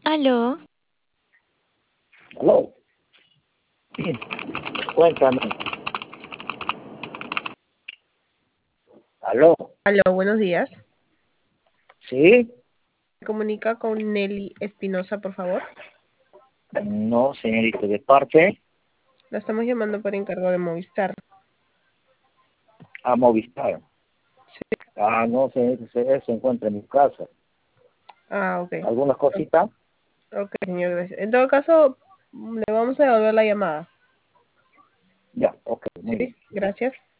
Aló, Aló, cuéntame. Aló, Aló, buenos días. ¿sí? ¿Se comunica con Nelly Espinosa, por favor? No, señorita, de parte La estamos llamando por encargo de Movistar. a Movistar. No, señorita, se encuentra en mi casa. Ah, ok. ¿Alguna cosita? Ok, señor, gracias. En todo caso, le vamos a devolver la llamada. Ya, ok, muy bien. Sí, gracias.